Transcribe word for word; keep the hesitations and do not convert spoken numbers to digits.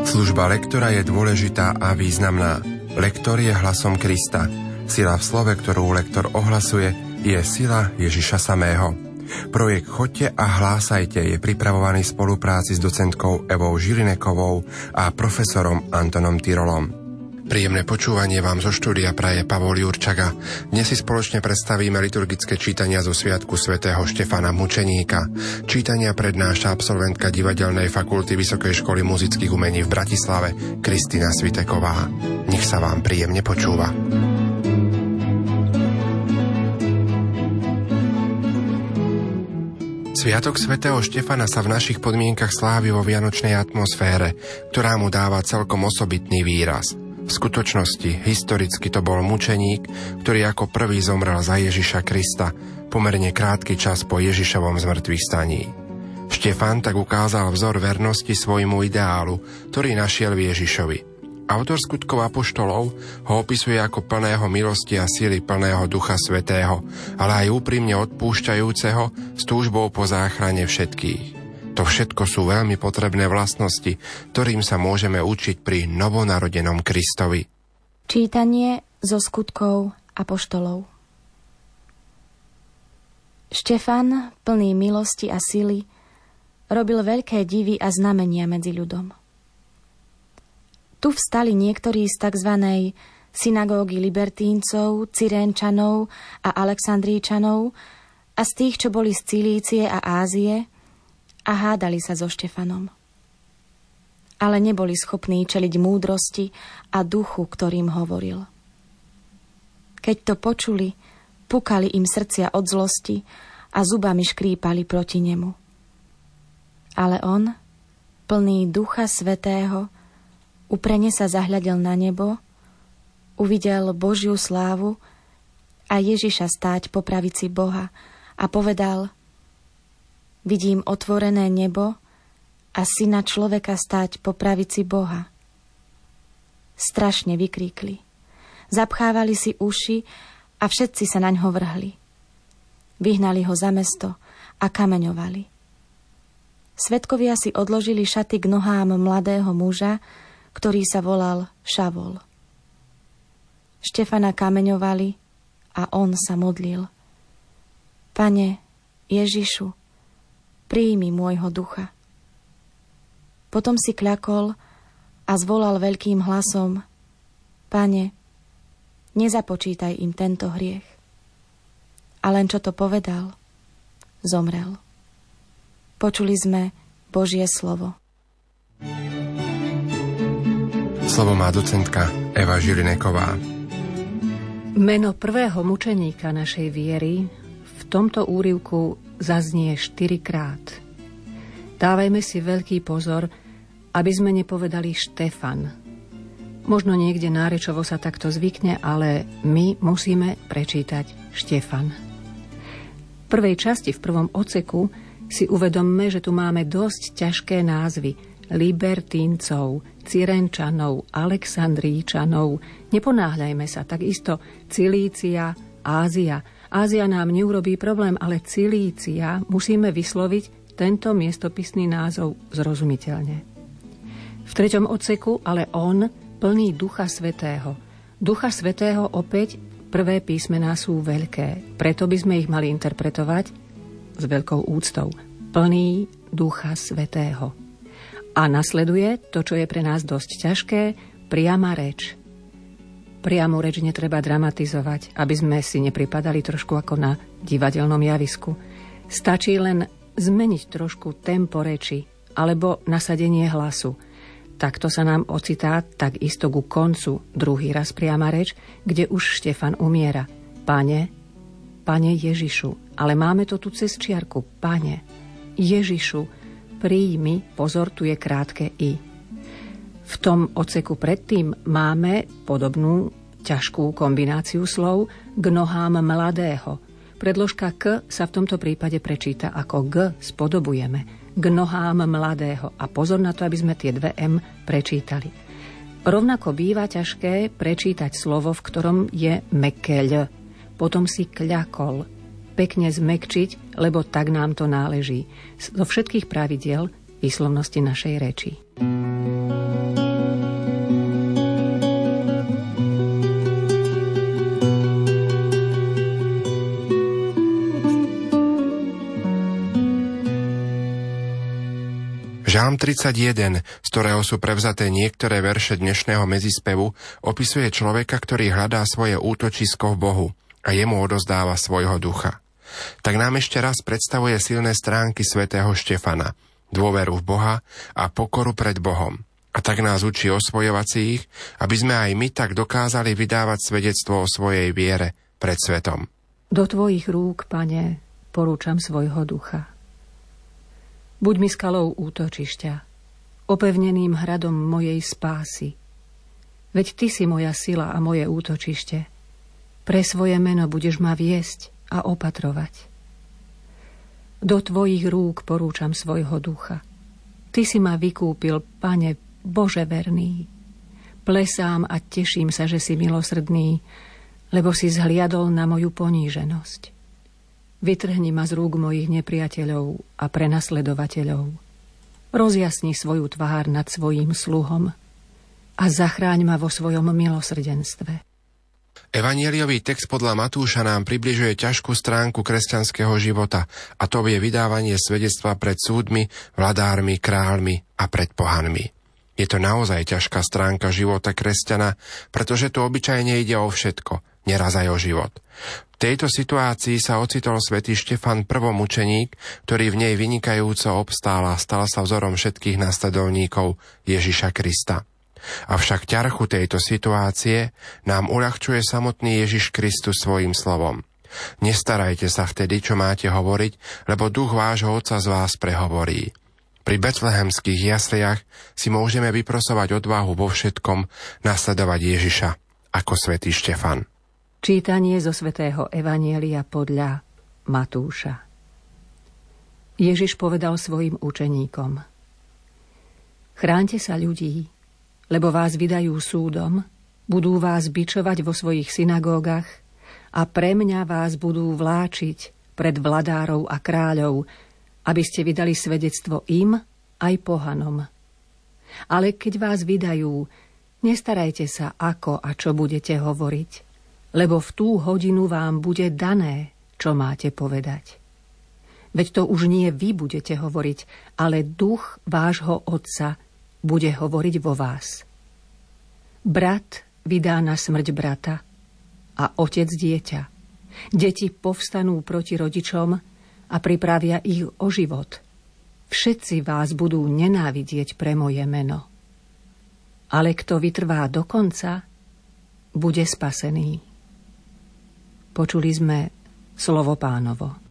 Služba lektora je dôležitá a významná. Lektor je hlasom Krista. Sila v slove, ktorú lektor ohlasuje, je sila Ježiša samého. Projekt Choďte a hlásajte je pripravovaný v spolupráci s docentkou Evou Žilinekovou a profesorom Antonom Tyrolom. Príjemné počúvanie vám zo štúdia praje Pavol Jurčaga. Dnes si spoločne predstavíme liturgické čítania zo sviatku svätého Štefana Mučeníka. Čítania prednáša absolventka Divadelnej fakulty Vysokej školy muzických umení v Bratislave Kristina Sviteková. Nech sa vám príjemne počúva. Sviatok svätého Štefana sa v našich podmienkach slávi vo vianočnej atmosfére, ktorá mu dáva celkom osobitný výraz. V skutočnosti, historicky to bol mučeník, ktorý ako prvý zomrel za Ježiša Krista, pomerne krátky čas po Ježišovom zmŕtvychvstaní. Štefan tak ukázal vzor vernosti svojmu ideálu, ktorý našiel v Ježišovi. Autor skutkov apoštolov ho opisuje ako plného milosti a síly plného Ducha Svätého, ale aj úprimne odpúšťajúceho s túžbou po záchrane všetkých. To všetko sú veľmi potrebné vlastnosti, ktorým sa môžeme učiť pri novonarodenom Kristovi. Čítanie zo skutkov apoštolov. Štefan, plný milosti a sily, robil veľké divy a znamenia medzi ľudom. Tu vstali niektorí z tzv. Synagógy libertíncov, Cyrénčanov a Alexandríčanov a z tých, čo boli z Cilície a Ázie, a hádali sa so Štefanom. Ale neboli schopní čeliť múdrosti a duchu, ktorým hovoril. Keď to počuli, pukali im srdcia od zlosti a zubami škrípali proti nemu. Ale on, plný Ducha Svätého, uprene sa zahľadel na nebo, uvidel Božiu slávu a Ježiša stáť po pravici Boha a povedal: Vidím otvorené nebo a syna človeka stáť po pravici Boha. Strašne vykríkli. Zapchávali si uši a všetci sa naňho vrhli. Vyhnali ho za mesto a kameňovali. Svedkovia si odložili šaty k nohám mladého muža, ktorý sa volal Šavol. Štefana kameňovali a on sa modlil: Pane Ježišu, príjmi môjho ducha. Potom si kľakol a zvolal veľkým hlasom: Pane, nezapočítaj im tento hriech. A len čo to povedal, zomrel. Počuli sme Božie slovo. Slovo má docentka Eva Žilineková. Meno prvého mučeníka našej viery v tomto úryvku zaznie štyrikrát. Dávajme si veľký pozor, aby sme nepovedali Štefan. Možno niekde nárečovo sa takto zvykne, ale my musíme prečítať Štefan. V prvej časti, v prvom odseku, si uvedomme, že tu máme dosť ťažké názvy: libertíncov, Cyrenčanov, Alexandríčanov. Neponáhľajme sa, takisto Cilícia, Ázia. Ázia nám neurobí problém, ale Cilícia musíme vysloviť tento miestopisný názov zrozumiteľne. V treťom odseku ale on, plný Ducha Svätého. Ducha Svätého opäť prvé písmená sú veľké, preto by sme ich mali interpretovať s veľkou úctou. Plný Ducha Svätého. A nasleduje to, čo je pre nás dosť ťažké, priama reč. Priamu reč netreba dramatizovať, aby sme si nepripadali trošku ako na divadelnom javisku. Stačí len zmeniť trošku tempo reči alebo nasadenie hlasu. Takto sa nám ocitá takisto ku koncu druhý raz priama reč, kde už Štefan umiera. Pane, Pane Ježišu, ale máme to tu cez čiarku. Pane Ježišu, príjmi, pozor, tu je krátke i. V tom odseku predtým máme podobnú ťažkú kombináciu slov k nohám mladého. Predložka k sa v tomto prípade prečíta ako g, spodobujeme, k nohám mladého. A pozor na to, aby sme tie dve m prečítali. Rovnako býva ťažké prečítať slovo, v ktorom je mäkké ľ. Potom si kľakol. Pekne zmäkčiť, lebo tak nám to náleží. Zo všetkých pravidiel výslovnosti našej reči. Žalm tridsaťjeden, z ktorého sú prevzaté niektoré verše dnešného medzispevu, opisuje človeka, ktorý hľadá svoje útočisko v Bohu a jemu odozdáva svojho ducha. Tak nám ešte raz predstavuje silné stránky svätého Štefana, dôveru v Boha a pokoru pred Bohom. A tak nás učí osvojovať si ich, aby sme aj my tak dokázali vydávať svedectvo o svojej viere pred svetom. Do tvojich rúk, Pane, porúčam svojho ducha. Buď mi skalou útočišťa, opevneným hradom mojej spásy. Veď ty si moja sila a moje útočište. Pre svoje meno budeš ma viesť a opatrovať. Do tvojich rúk porúčam svojho ducha. Ty si ma vykúpil, Pane, Bože verný. Plesám a teším sa, že si milosrdný, lebo si zhliadol na moju poníženosť. Vytrhni ma z rúk mojich nepriateľov a prenasledovateľov. Rozjasni svoju tvár nad svojím sluhom a zachráň ma vo svojom milosrdenstve. Evangeliový text podľa Matúša nám približuje ťažkú stránku kresťanského života, a to je vydávanie svedectva pred súdmi, vladármi, kráľmi a pred pohanmi. Je to naozaj ťažká stránka života kresťana, pretože tu obyčajne ide o všetko, neraz aj o život. V tejto situácii sa ocitol svätý Štefan, prvomučeník, ktorý v nej vynikajúco obstál a stal sa vzorom všetkých nasledovníkov Ježiša Krista. Avšak ťarchu tejto situácie nám uľahčuje samotný Ježiš Kristus svojím slovom. Nestarajte sa vtedy, čo máte hovoriť, lebo duch vášho Otca z vás prehovorí. Pri betlehemských jasliach si môžeme vyprosovať odvahu vo všetkom nasledovať Ježiša ako svätý Štefan. Čítanie zo svätého Evanjelia podľa Matúša. Ježiš povedal svojim učeníkom: Chránte sa ľudí, lebo vás vydajú súdom, budú vás bičovať vo svojich synagógach a pre mňa vás budú vláčiť pred vladárov a kráľov, aby ste vydali svedectvo im aj pohanom. Ale keď vás vydajú, nestarajte sa, ako a čo budete hovoriť, lebo v tú hodinu vám bude dané, čo máte povedať. Veď to už nie vy budete hovoriť, ale duch vášho Otca bude hovoriť vo vás. Brat vydá na smrť brata a otec dieťa. Deti povstanú proti rodičom a pripravia ich o život. Všetci vás budú nenávidieť pre moje meno. Ale kto vytrvá do konca, bude spasený. Počuli sme slovo Pánovo.